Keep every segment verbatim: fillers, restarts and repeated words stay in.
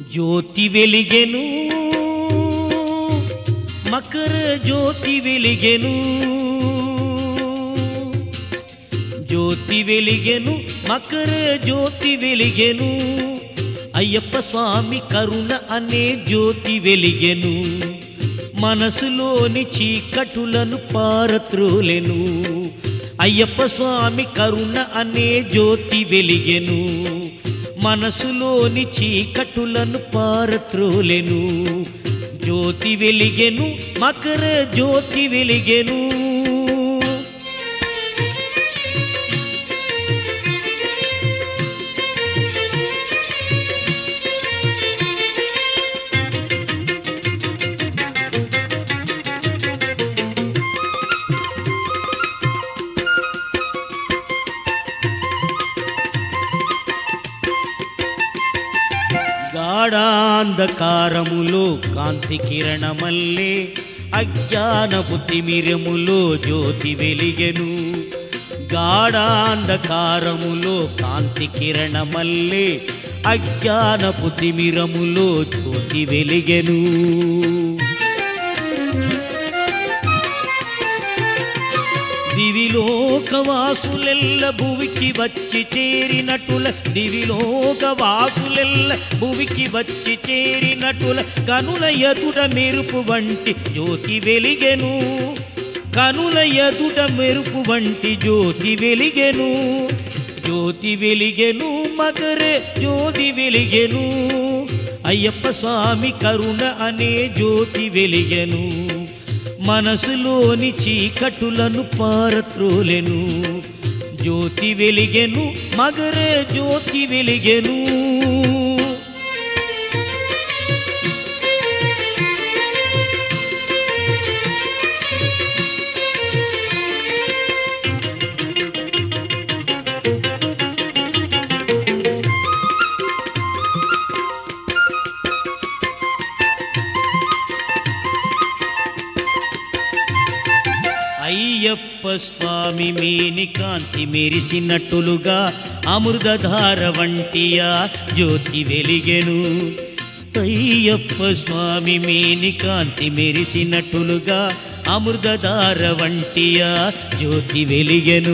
జ్యోతి వెలిగెను మకర జ్యోతి వెలిగెను జ్యోతి వెలిగెను మకర జ్యోతి వెలిగెను అయ్యప్ప స్వామి కరుణ అనే జ్యోతి వెలిగెను మనసులోని చీకటులను పారత్రోలెను అయ్యప్ప స్వామి కరుణ అనే జ్యోతి వెలిగెను మనసులోని చీకటులను పారత్రోలెను జ్యోతి వెలిగెను మకర జ్యోతి వెలిగెను గాఢాంధకారములో కాంతి కిరణమల్లే అజ్ఞానపు తిమిరములో జ్యోతి వెలిగెను గాఢాంధకారములో కాంతి కిరణమల్లే అజ్ఞానపు తిమిరములో జ్యోతి వెలిగెను దివిలోకవాసులెల్ల భువికి వచ్చి చేరినటుల దివిలోకవాసులెల్ల భువికి వచ్చి చేరినటుల కనుల ఎదుట మెరుపు వంటి జ్యోతి వెలిగెను కనుల ఎదుట మెరుపు వంటి జ్యోతి వెలిగెను జ్యోతి వెలిగెను మకరే జ్యోతి వెలిగెను అయ్యప్ప స్వామి కరుణ అనే జ్యోతి వెలిగెను మనసులోని చీకటులను పారత్రోలెను జ్యోతి వెలిగెను మగరే జ్యోతి వెలిగెను అయ్యప్ప స్వామి మేని కాంతి మెరిసినట్టులుగా అమృతధార వంటియా జ్యోతి వెలిగెను అయ్యప్ప స్వామి మేని కాంతి మెరిసినట్టులుగా అమృతధార వంటియా జ్యోతి వెలిగెను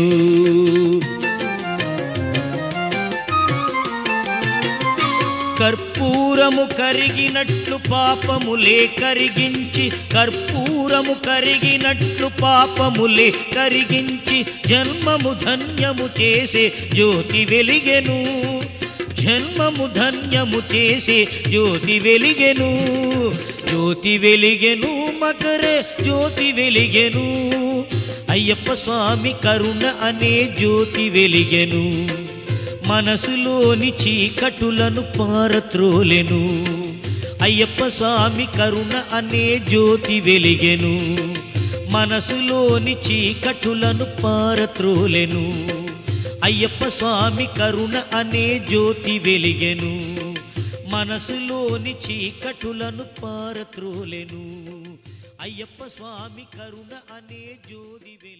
కర్పూరము కరిగినట్లు పాపములే కరిగించి కర్పూరము కరిగినట్లు పాపములే కరిగించి జన్మము ధన్యము చేసే జ్యోతి వెలిగెను జన్మము ధన్యము చేసే జ్యోతి వెలిగెను జ్యోతి వెలిగెను మకరే జ్యోతి వెలిగెను అయ్యప్ప స్వామి కరుణ అనే జ్యోతి వెలిగెను మనసులోని చీకటులను పారత్రోలెను అయ్యప్ప స్వామి కరుణ అనే జ్యోతి వెలిగెను మనసులోని చీకటులను పారత్రోలెను అయ్యప్ప స్వామి కరుణ అనే జ్యోతి వెలిగెను మనసులోని చీకటులను పారత్రోలెను అయ్యప్ప స్వామి కరుణ అనే జ్యోతి